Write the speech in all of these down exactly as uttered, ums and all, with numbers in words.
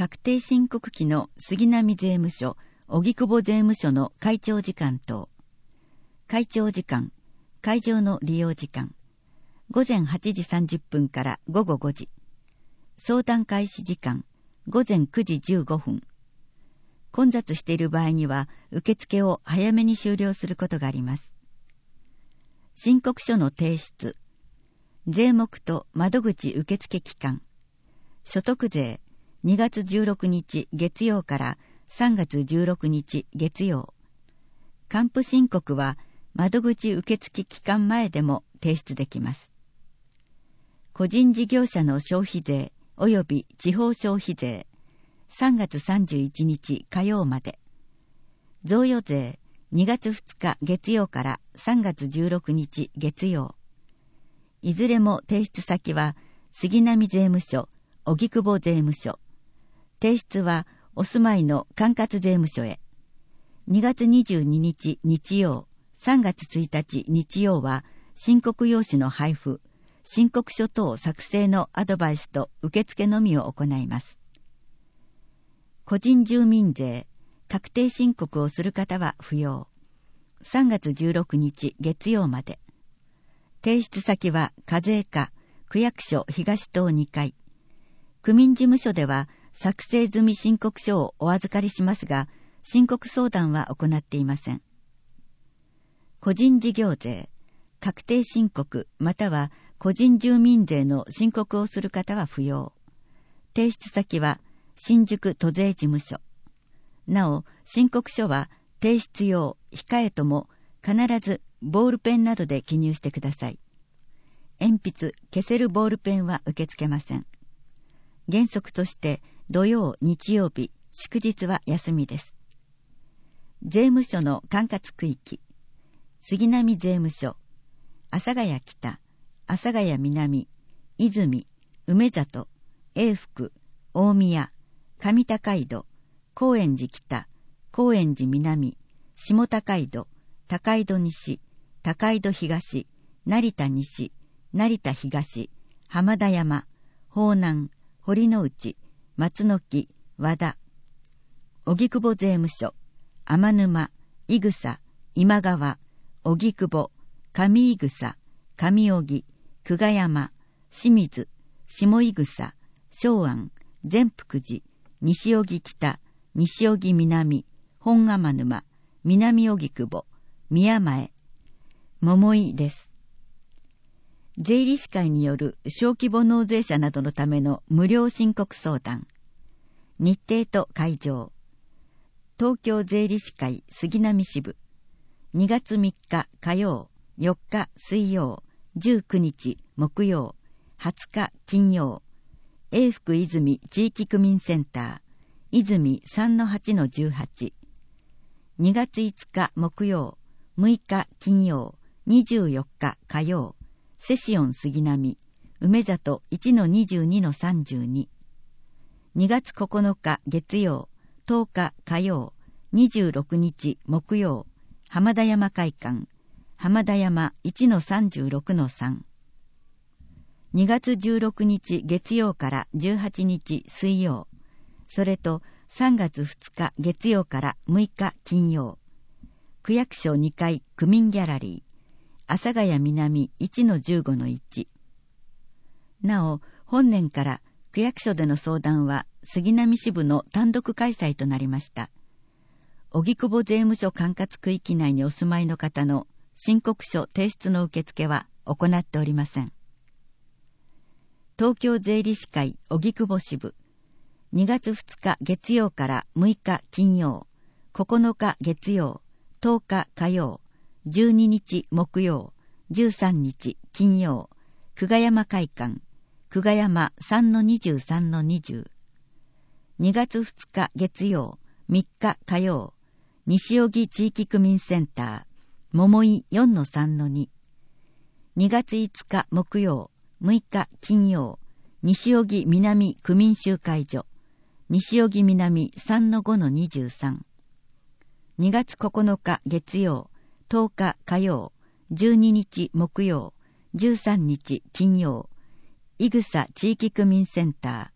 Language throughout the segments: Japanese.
確定申告期の杉並税務署、荻窪税務署の会長時間等。会長時間、会場の利用時間。午前はちじさんじゅっぷんから午後ごじ。相談開始時間、午前くじじゅうごふん。混雑している場合には、受付を早めに終了することがあります。申告書の提出。税目と窓口受付期間。所得税、にがつじゅうろくにち月曜からさんがつじゅうろくにち月曜。還付申告は窓口受付期間前でも提出できます。個人事業者の消費税及び地方消費税、さんがつさんじゅういちにち火曜まで。贈与税、にがつふつか月曜からさんがつじゅうろくにち月曜。いずれも提出先は杉並税務署、荻窪税務署。提出はお住まいの管轄税務署へ。にがつにじゅうににち日曜、さんがつついたち日曜は申告用紙の配布、申告書等作成のアドバイスと受付のみを行います。個人住民税、確定申告をする方は不要。さんがつじゅうろくにち月曜まで。提出先は課税課、区役所東棟にかい。区民事務所では作成済み申告書をお預かりしますが、申告相談は行っていません。個人事業税、確定申告または個人住民税の申告をする方は不要。提出先は新宿都税事務所。なお、申告書は提出用、控えとも必ずボールペンなどで記入してください。鉛筆、消せるボールペンは受け付けません。原則として土曜、日曜日、祝日は休みです。税務署の管轄区域。杉並税務署、阿佐ヶ谷北、阿佐ヶ谷南、泉、梅里、永福、大宮、上高井戸、高円寺北、高円寺南、下高井戸、高井戸西、高井戸東、成田西、成田東、浜田山、方南、堀之内、松の木、和田。荻窪税務署、天沼、伊草、今川、荻窪、上伊草、上荻、久我山、清水、下伊草、松安、善福寺、西荻北、西荻南、本天沼、南荻窪、宮前、桃井です。税理士会による小規模納税者などのための無料申告相談。日程と会場。東京税理士会杉並支部。にがつみっか火曜、よっか水曜、じゅうくにち木曜、はつか金曜。永福泉地域区民センター、泉 さんのはちのじゅうはち。にがついつか木曜、むいか金曜、にじゅうよっか火曜、セシオン杉並、梅里 いちのにじゅうにのさんじゅうに。にがつここのか月曜、とおか火曜、にじゅうろくにち木曜、浜田山会館、浜田山 いちのさんじゅうろくのさん。にがつじゅうろくにち月曜からじゅうはちにち水曜、それとさんがつふつか月曜からむいか金曜、区役所にかい区民ギャラリー、阿佐ヶ谷南 いちのじゅうごのいち。なお、本年から区役所での相談は杉並支部の単独開催となりました。荻窪税務署管轄区域内にお住まいの方の申告書提出の受付は行っておりません。東京税理士会荻窪支部、にがつふつか月曜からむいか金曜、ここのか月曜、とおか火曜、じゅうににち木曜、じゅうさんにち金曜、久我山会館、久我山 さんのにじゅうさんのにじゅう。にがつふつか月曜、みっか火曜、西荻地域区民センター、桃井 よんのさんのに。にがついつか木曜、むいか金曜、西荻南区民集会所、西荻南 さんのごのにじゅうさん。にがつここのか月曜、とおか火曜、じゅうににち木曜、じゅうさんにち金曜、伊草地域区民センター、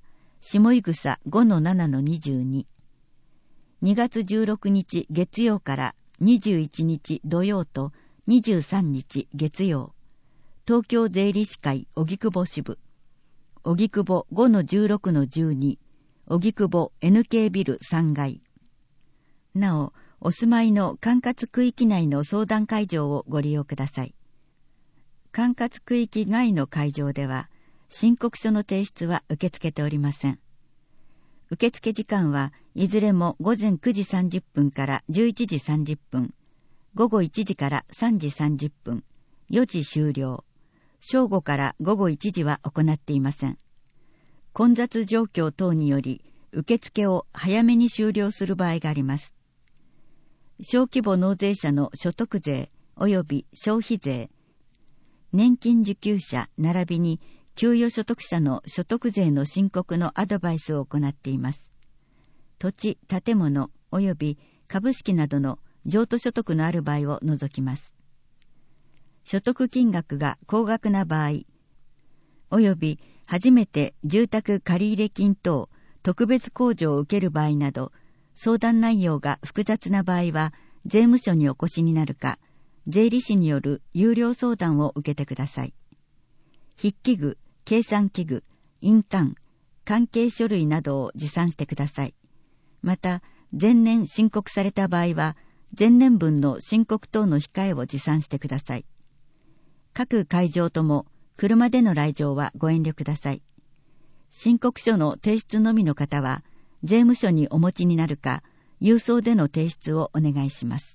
下井草 ごのななのにじゅうに。にがつじゅうろくにち月曜からにじゅういちにち土曜とにじゅうさんにち月曜。東京税理士会荻窪支部。荻窪 ごのじゅうろくのじゅうに。荻窪 エヌケー ビルさんがい。なお、お住まいの管轄区域内の相談会場をご利用ください。管轄区域外の会場では、申告書の提出は受け付けておりません。受付時間はいずれもごぜんくじさんじゅっぷんからじゅういちじさんじゅっぷん、ごごいちじからさんじさんじゅっぷん、よじ終了。正午からごごいちじは行っていません。混雑状況等により、受付を早めに終了する場合があります。小規模納税者の所得税及び消費税、年金受給者並びに給与所得者の所得税の申告のアドバイスを行っています。土地、建物及び株式などの譲渡所得のある場合を除きます。所得金額が高額な場合、及び初めて住宅借入金等特別控除を受ける場合など、相談内容が複雑な場合は税務署にお越しになるか、税理士による有料相談を受けてください。筆記具、計算器具、印鑑、関係書類などを持参してください。また、前年申告された場合は、前年分の申告等の控えを持参してください。各会場とも車での来場はご遠慮ください。申告書の提出のみの方は、税務署にお持ちになるか、郵送での提出をお願いします。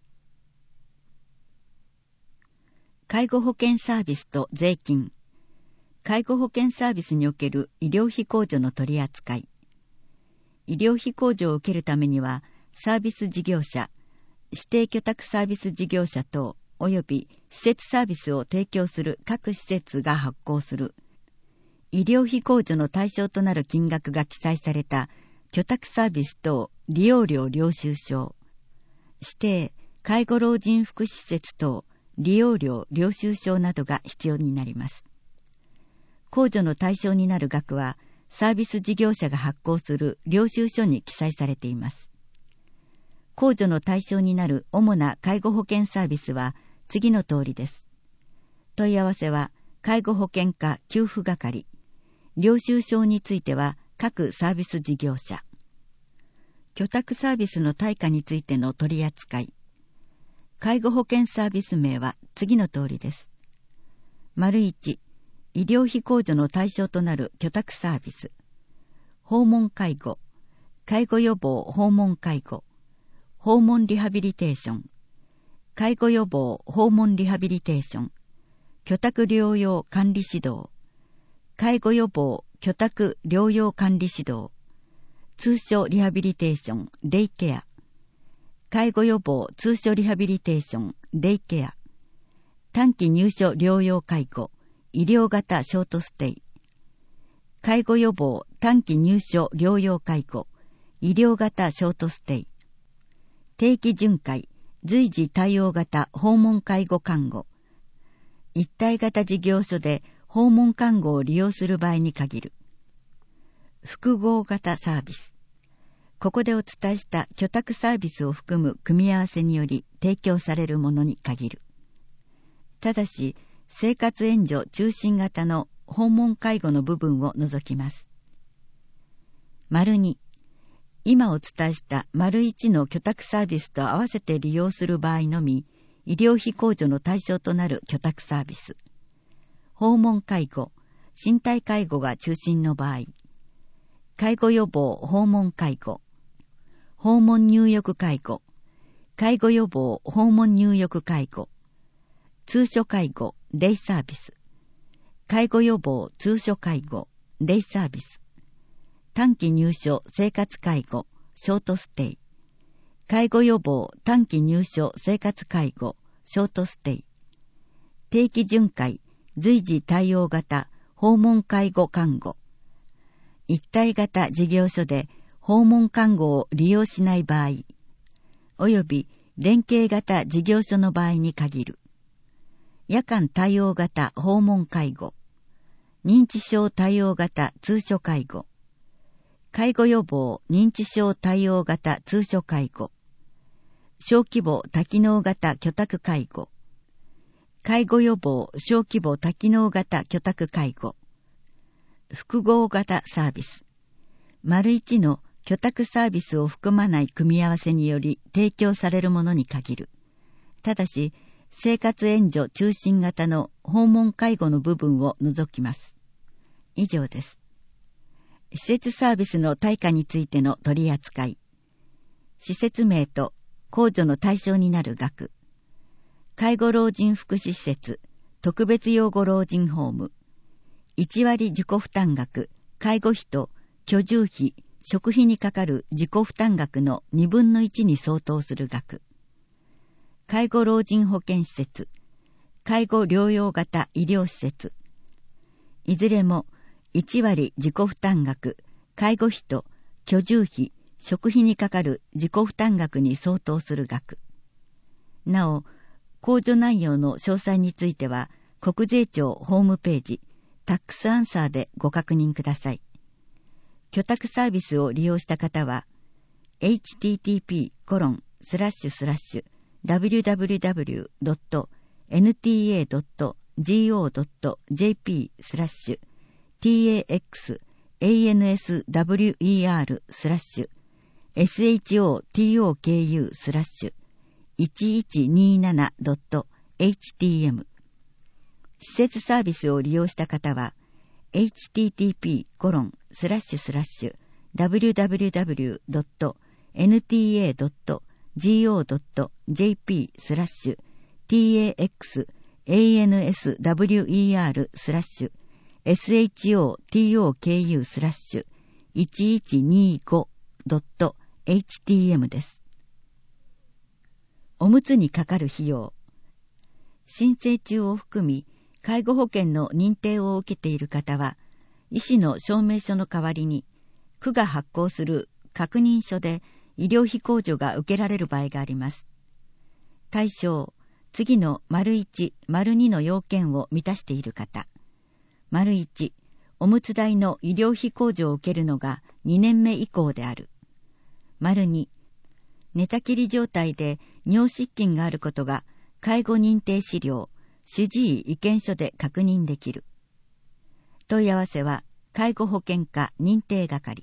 介護保険サービスと税金。介護保険サービスにおける医療費控除の取り扱い。医療費控除を受けるためには、サービス事業者、指定居宅サービス事業者等、及び施設サービスを提供する各施設が発行する、医療費控除の対象となる金額が記載された居宅サービス等利用料領収書、指定介護老人福祉施設等利用料領収書などが必要になります。控除の対象になる額はサービス事業者が発行する領収書に記載されています。控除の対象になる主な介護保険サービスは次の通りです。問い合わせは介護保険課給付係。領収書については各サービス事業者。居宅サービスの対価についての取り扱い。介護保険サービス名は次の通りです。丸いち、医療費控除の対象となる居宅サービス。訪問介護、介護予防訪問介護、訪問リハビリテーション、介護予防訪問リハビリテーション、居宅療養管理指導、介護予防居宅療養管理指導、通所リハビリテーションデイケア、介護予防通所リハビリテーションデイケア、短期入所療養介護医療型ショートステイ、介護予防短期入所療養介護医療型ショートステイ、定期巡回随時対応型訪問介護看護、一体型事業所で訪問看護を利用する場合に限る。複合型サービス。ここでお伝えした居宅サービスを含む組み合わせにより提供されるものに限る。ただし、生活援助中心型の訪問介護の部分を除きます。丸に、今お伝えした丸いちの居宅サービスと合わせて利用する場合のみ、医療費控除の対象となる居宅サービス。訪問介護、身体介護が中心の場合、介護予防訪問介護、訪問入浴介護、介護予防訪問入浴介護、通所介護、デイサービス、介護予防通所介護、デイサービス、短期入所生活介護、ショートステイ、介護予防短期入所生活介護、ショートステイ、定期巡回、随時対応型訪問介護看護、一体型事業所で訪問看護を利用しない場合、および連携型事業所の場合に限る。夜間対応型訪問介護、認知症対応型通所介護、 介護予防認知症対応型通所介護、小規模多機能型居宅介護、介護予防小規模多機能型居宅介護、複合型サービス、丸一の居宅サービスを含まない組み合わせにより提供されるものに限る。ただし、生活援助中心型の訪問介護の部分を除きます。以上です。施設サービスの対価についての取り扱い。施設名と控除の対象になる額。介護老人福祉施設、特別養護老人ホーム。いち割自己負担額、介護費と居住費、食費にかかる自己負担額のにぶんのいちに相当する額。介護老人保健施設、介護療養型医療施設。いずれもいち割自己負担額、介護費と居住費、食費にかかる自己負担額に相当する額。なお、控除内容の詳細については、国税庁ホームページ、タックスアンサーでご確認ください。居宅サービスを利用した方は、エイチティーティーピーコロンスラッシュスラッシュダブリューダブリューダブリュードットエヌティーエードットゴードットジェーピースラッシュ ティーエーエックスエーエヌエスダブリューイーアール スラッシュ エスエイチオーティーオーケーユー スラッシュいちいちにーななドットエイチティーエム 施設サービスを利用した方は エイチティーティーピーコロンスラッシュスラッシュダブリューダブリューダブリュードットエヌティーエードットゴードットジェーピースラッシュ ティーエーエックスエーエヌエスダブリューイーアール スラッシュ エスエイチオーティーオーケーユー スラッシュいちいちにーごドットエイチティーエム です。おむつにかかる費用。申請中を含み、介護保険の認定を受けている方は、医師の証明書の代わりに、区が発行する確認書で医療費控除が受けられる場合があります。対象、次の丸いち、丸にの要件を満たしている方。丸いち、おむつ代の医療費控除を受けるのがにねんめ以降である。丸に、寝たきり状態で尿失禁があることが介護認定資料、主治医意見書で確認できる。問い合わせは介護保険課認定係。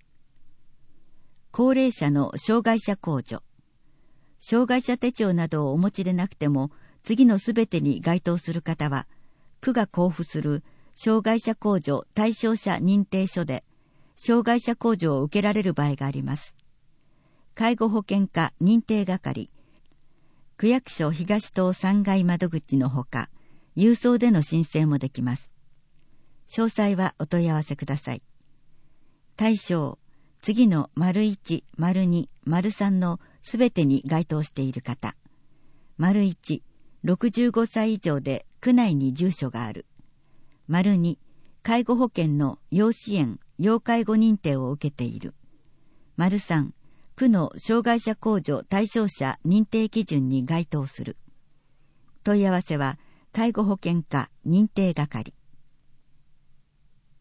高齢者の障害者控除。障害者手帳などをお持ちでなくても次のすべてに該当する方は、区が交付する障害者控除対象者認定書で障害者控除を受けられる場合があります。介護保険課認定係、区役所東棟さんがい窓口のほか、郵送での申請もできます。詳細はお問い合わせください。対象、次の丸いち、丸に、丸さんのすべてに該当している方。丸いち、ろくじゅうごさい以上で区内に住所がある。丸に、介護保険の要支援、要介護認定を受けている。丸さん、区の障害者控除対象者認定基準に該当する。問い合わせは介護保険課認定係。